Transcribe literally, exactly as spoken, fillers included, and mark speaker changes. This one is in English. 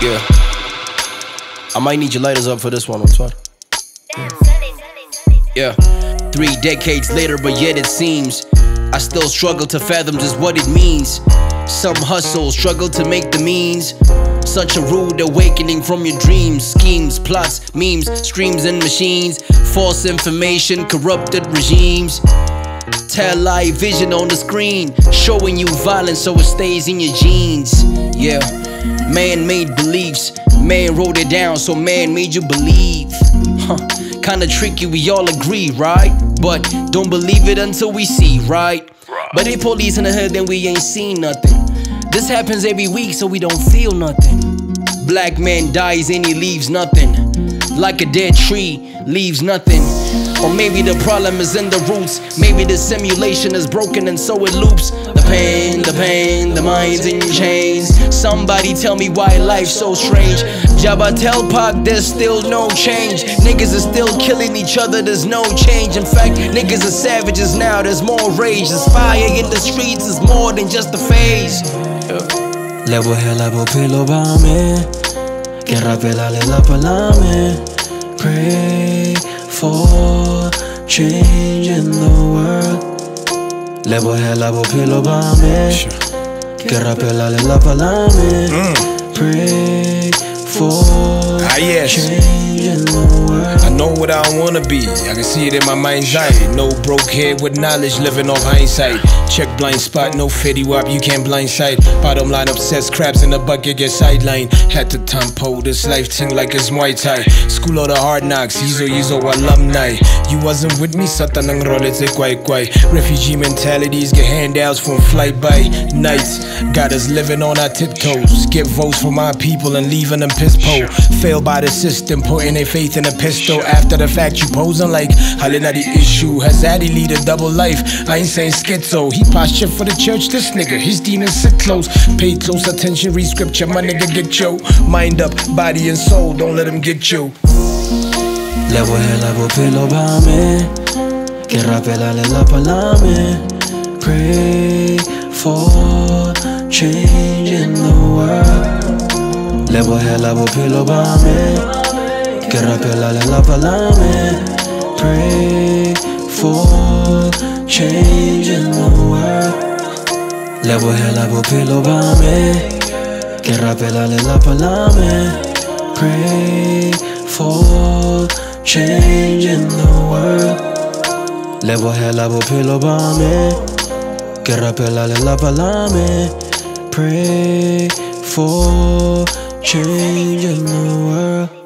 Speaker 1: Yeah. I might need your lighters up for this one, what's what? Yeah. Three decades later, but yet it seems I still struggle to fathom just what it means. Some hustle, struggle to make the means. Such a rude awakening from your dreams. Schemes, plots, memes, streams and machines. False information, corrupted regimes. Tell lie vision on the screen, showing you violence so it stays in your genes. Yeah, man-made beliefs. Man wrote it down so man made you believe. Huh, kinda tricky, we all agree, right? But don't believe it until we see, right? But if police in the hood, then we ain't seen nothing. This happens every week, so we don't feel nothing. Black man dies and he leaves nothing. Like a dead tree, leaves nothing. Or maybe the problem is in the roots. Maybe the simulation is broken and so it loops. The pain, the pain, the mind's in chains. Somebody tell me why life's so strange. Jabba tell Pac there's still no change. Niggas are still killing each other, there's no change. In fact, niggas are savages now, there's more rage. There's fire in the streets, it's more than just a phase.
Speaker 2: Lebo helabo pilo bame, que rapela le la palame. Pray for change in the world. Lebo helabo pilo bame, que rapela le la palame. Pray for
Speaker 3: ah, yes.
Speaker 2: change in the world.
Speaker 3: I know what I don't wanna be, I can see it in my mind's eye. No broke head with knowledge, living off hindsight. Check blind spot, no fetty wap, you can't blindside. Bottom line obsessed, crabs in the bucket get sidelined. Had to tempo this life thing like it's Muay Thai. School of the hard knocks, Yizo Yizo alumni. You wasn't with me, sata nang rolete kwai kwai. Refugee mentalities get handouts from flight by nights. Got us living on our tiptoes. Get votes for my people and leaving them piss po. Failed by the system, putting their faith in a pistol. After the fact you posing like Halina the issue. Has Addy lead a double life? I ain't saying schizo. He posture for the church, this nigga, his demons sit close. Pay close attention, read scripture, my nigga get yo. Mind up, body and soul, don't let him get you.
Speaker 2: Lebo helabo pilo bame, que rapela le la palame. Pray for change in the world. Lebo helabo pilo bame, que rapela le la palame. Pray for change in the world. Lebo helabo pilo bame, que rapela le la palame. Pray for change in the world. Lebo helabo pilo bame, que rapela le la palame. Pray for change in the world.